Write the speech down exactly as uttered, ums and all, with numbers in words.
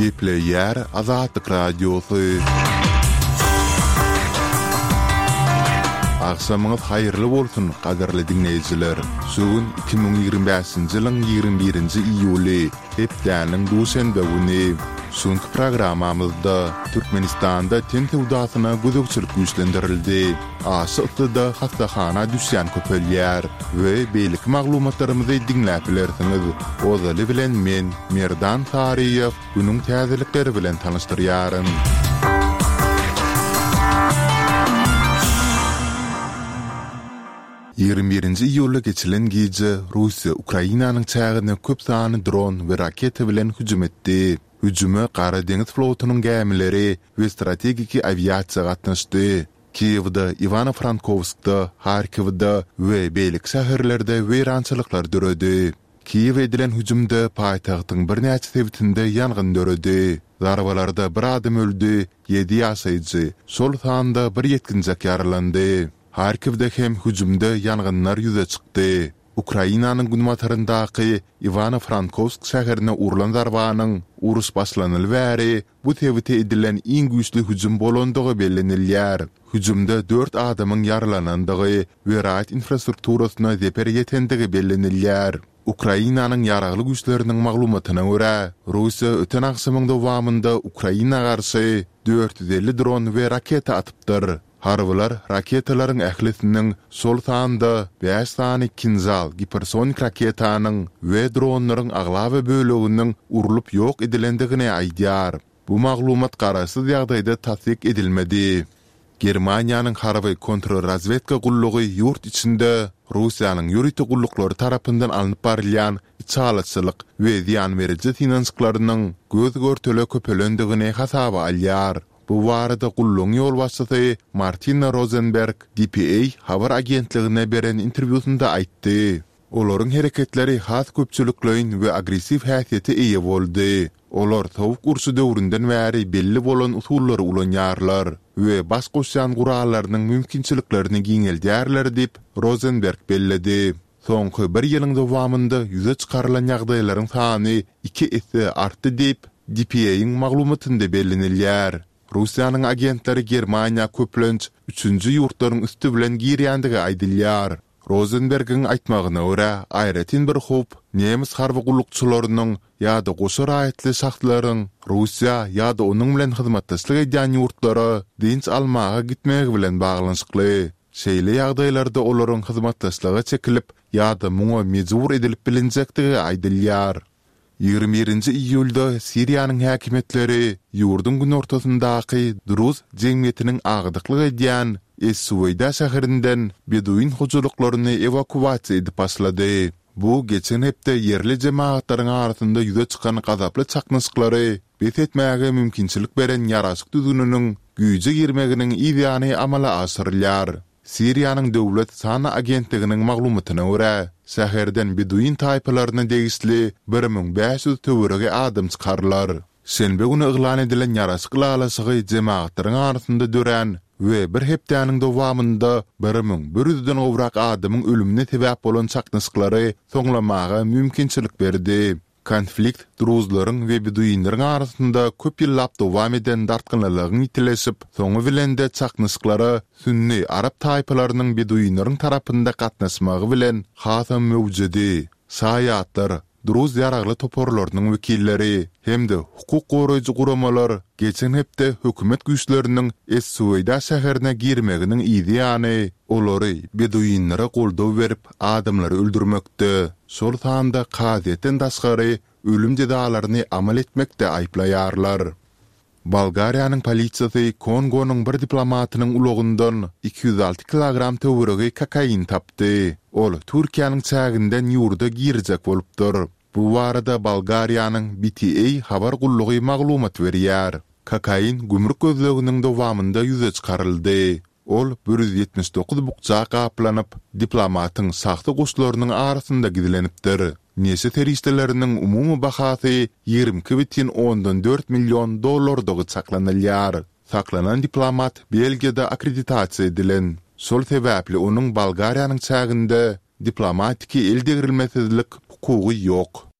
Gepleyer Azatlık Radyosu. Akşamınız hayırlı bolsun, qadarly dinleyijiler. Sugün iki bin ýygrimi beşinji ýylyň ýygrimi birinji iýuly, hepdeniň duşanbe güni. Şonky programmamyzda Türkmenistanda ten tewdatyna gözükçilik güýçlendirildi. Aşykda hastahana düşýän köpelýär we beýlik maglumatlarymyzy dinläp bilersiňiz. Ozaly bilen men Merdan Tariýew günüň täzelikleri bilen tanyşdyrýarym. ýygrimi birinji iýulda geçilen gece Russiýa Ukrainanyň çägine köp sany dron we raketa bilen hüjüm etdi. Hüjüme Qara Deňiz flotunyň gämileri we strategiki aviasiýa gatnaşdy. Kiýewde, Ivano-Frankovskda, Harkivda we beýlik şäherlerde weýrançylyklar döredi. Kiýew edilen hüjümde paýtagtyň bir näçe sebitinde ýangyn döredi. Zarbalarda bir adam öldü, ýedi ýaşaýjy, şol sanda bir ýetkinjek ýaralandy. Harkivde hem hüjümde ýangynlar ýüze çykdy. Ukrainanyň günbataryndaky Ivano-Frankovsk şäherine urulan zarbanyň urus başlanyly bäri bu tebite edilen iň güýçli hüjüm bolandygy bellenilýär. Hüjümde dört adamyň yaralanandygy we raýat infrastrukturasyna zeper ýetendigi bellenilýär. Ukrainanyň ýaragly güýçleriniň maglumatyna görä, Russiýa öten akşamyň dowamında Ukraina garşy dört yüz elli dron we raketa atypdyr. Harbylar raketalaryň ählisiniň sol sanda beş sany Kinzal gipersonik raketanyň we dronlaryň aglawy böleginiň urulup ýok edilendigine aýdýar. Bu maglumat garaşsyz ýagdaýda tasdik edilmedi. Germaniýanyň harby kontrrazvedka gullugy ýurt içinde Russiýanyň ýürüti gulluklary tarapyndan alınıp barilýan çalaçylyk we ziýan beriji finansiklarynyň göz görtele köpelendigine hasaba alýar. Bu warada gullun ýol başçysy Martina Rosenberg D P A habar agentligine beren interwýusynda aýtdy. Olaryň hereketleri has köpçüliklöýün we agressiw häsiýete eýe boldy. Olar tawuk urşy döwründen bäri belli bolan usullary ulanýarlar we bas goşýan guralarynyň mümkinçiliklerini giňeldýärler diýip Rosenberg belledi. Soňky bir ýylyň dowamında ýüze çykarylan ýagdaýlaryň sany iki esse artdy diýip D P A'yň maglumatynda bellenilýär. Russiýanyň agentleri Germaniýa köplenç üçünji ýurtlaryň üstü bilen girýändigi aýdylýar. Rosenbergiň aýtmagyna görä, aýratyn bir hop nemis harby gullukçylarynyň ýa-da goşa raýatly şahslaryň Russiýa ýa-da onuň bilen hyzmatdaşlyk edýän ýurtlary dinç almaga gitmegi bilen baglanyşykly. Şeýle ýagdaýlarda olaryň hyzmatdaşlygy çekilip ýa-da muňa mejbur edilip bilinjektigi aýdylýar. ýygrimi birinji iýulda Siriýanyň häkimetleri ýurdun gün ortasyndaky Druz jemgyýetiniň agdyklyk edýän Es-Suweyda şäherinden beduin hojalyklaryny evakuasiýa edip başlady. Bu geçen hepde yerli jemaatlaryň arasynda ýüze çykan gazaply çaknaşyklary betetmäge mümkinçilik beren ýaraşyk düzüniniň güýje girmeginiň ideýany amala aşyrylýar. Siriýanyň döwlet sana agentliginiň maglumatyna görä, şäherden beduin taýpalaryna degisli bir min beş ýüz töwerege adam çykarlar. Şenbe güni eglan edilen ýaraşyk alasygy jemaatlaryň arasynda dören we bir hepdeniň dowamında bir min bir ýüzden gowrak adamyň ölümine sebäp bolan çaknaşyklary soňlamaga mümkinçilik berdi. Konflikt Druzlaryň we beduinlaryň arasynda köp ýyllap dowam eden dartgynlygyň itileşip, soňy bilen de çaknaşyklary Sünni Arap taýpalarynyň beduinlaryň tarapynda gatnaşmagy bilen hasam mewjudi. Saýatlar, Druz ýaragly toporlarynyň wekilleri hemde hukuk goraýjy guramalar geçen hepde hökümet güýçleriniň Es-Suweyda şäherine girmeginiň ideýany olary beduinlara goldaw berip adamlary öldürmekde. Şol sanda kaziýetden daşgary ölüm jezalaryny amal etmekde aýplaýarlar. Bolgariýanyň polisiýasy Kongonyň bir diplomatynyň ulagyndan iki yüz alty kilogram töweregi kokain tapdy. Ol Türkiýanyň çäginden ýurda girjek bolupdyr. Bu warada Bolgariýanyň B T A habar gullugy maglumat berýär. Kokain gümrük gözleginiň dowamında ýüze çykaryldy. Ol bir yüz ýetmiş dokuz bukja gaplanyp diplomatyň saxta goşlarynyň arasynda gidilenipdir. Nese teristleriniň umumy bahasy ýygrimi iki butun ondan dört million dollardygy saklanylýar. Saklanan diplomat Belgiýada akkreditasiýa edilen. Şol sebäpli onuň Bolgariýanyň çäginde diplomatiki eldegirilmesizlik hukugy ýok.